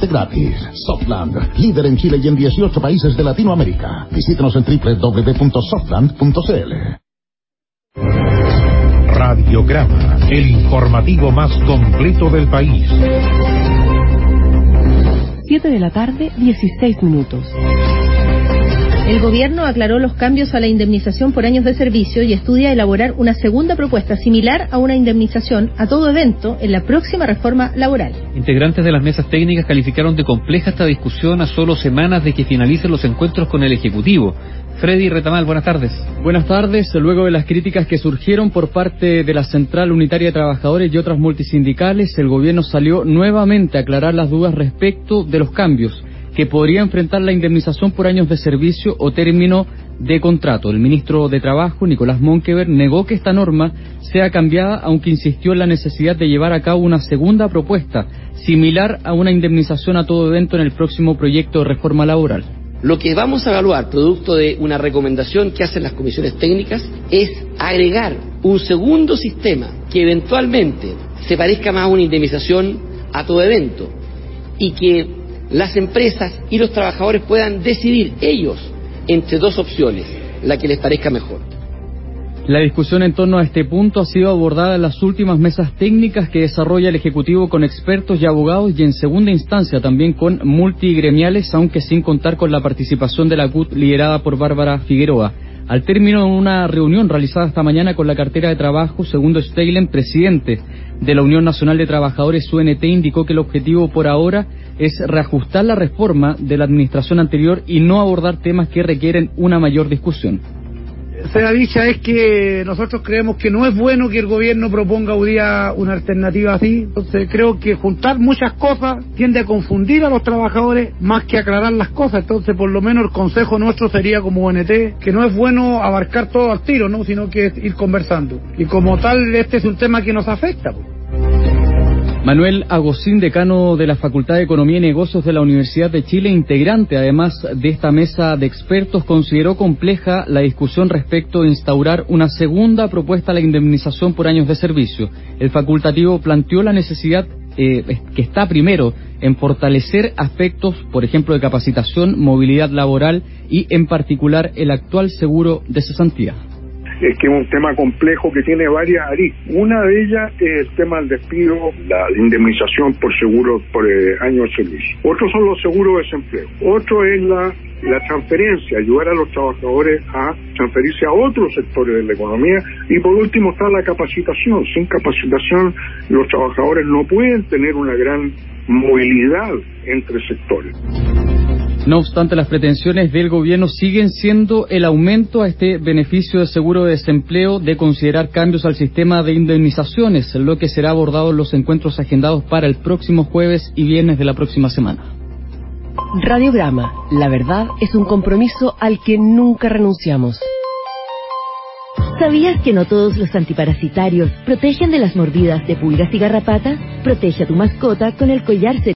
totalmente gratis. Softland, líder en Chile y en 18 países de Latinoamérica. Visítenos en www.softland.cl. Radiograma, el informativo más completo del país. 7:16 p.m. El gobierno aclaró los cambios a la indemnización por años de servicio y estudia elaborar una segunda propuesta similar a una indemnización a todo evento en la próxima reforma laboral. Integrantes de las mesas técnicas calificaron de compleja esta discusión a solo semanas de que finalicen los encuentros con el Ejecutivo. Freddy Retamal, buenas tardes. Buenas tardes. Luego de las críticas que surgieron por parte de la Central Unitaria de Trabajadores y otras multisindicales, el gobierno salió nuevamente a aclarar las dudas respecto de los cambios que podría enfrentar la indemnización por años de servicio o término de contrato. El ministro de Trabajo, Nicolás Monkever, negó que esta norma sea cambiada, aunque insistió en la necesidad de llevar a cabo una segunda propuesta, similar a una indemnización a todo evento en el próximo proyecto de reforma laboral. Lo que vamos a evaluar, producto de una recomendación que hacen las comisiones técnicas, es agregar un segundo sistema que eventualmente se parezca más a una indemnización a todo evento y que las empresas y los trabajadores puedan decidir ellos entre dos opciones, la que les parezca mejor. La discusión en torno a este punto ha sido abordada en las últimas mesas técnicas que desarrolla el Ejecutivo con expertos y abogados y en segunda instancia también con multigremiales, aunque sin contar con la participación de la CUT liderada por Bárbara Figueroa. Al término de una reunión realizada esta mañana con la cartera de trabajo, Segundo Steylen, presidente de la Unión Nacional de Trabajadores UNT, indicó que el objetivo por ahora es reajustar la reforma de la administración anterior y no abordar temas que requieren una mayor discusión. Sea dicha es que nosotros creemos que no es bueno que el gobierno proponga hoy día una alternativa así. Entonces creo que juntar muchas cosas tiende a confundir a los trabajadores más que aclarar las cosas. Entonces por lo menos el consejo nuestro sería como ONT que no es bueno abarcar todo al tiro, ¿no? Sino que ir conversando. Y como tal este es un tema que nos afecta, pues. Manuel Agosín, decano de la Facultad de Economía y Negocios de la Universidad de Chile, integrante además de esta mesa de expertos, consideró compleja la discusión respecto de instaurar una segunda propuesta a la indemnización por años de servicio. El facultativo planteó la necesidad que está primero en fortalecer aspectos, por ejemplo, de capacitación, movilidad laboral y en particular el actual seguro de cesantía. Es que es un tema complejo que tiene varias aristas. Una de ellas es el tema del despido, la indemnización por seguro por años de servicio. Otros son los seguros de desempleo. Otro es la transferencia, ayudar a los trabajadores a transferirse a otros sectores de la economía. Y por último está la capacitación. Sin capacitación los trabajadores no pueden tener una gran movilidad entre sectores. No obstante, las pretensiones del gobierno siguen siendo el aumento a este beneficio de seguro de desempleo, de considerar cambios al sistema de indemnizaciones, lo que será abordado en los encuentros agendados para el próximo jueves y viernes de la próxima semana. Radiograma, la verdad es un compromiso al que nunca renunciamos. ¿Sabías que no todos los antiparasitarios protegen de las mordidas de pulgas y garrapatas? Protege a tu mascota con el collar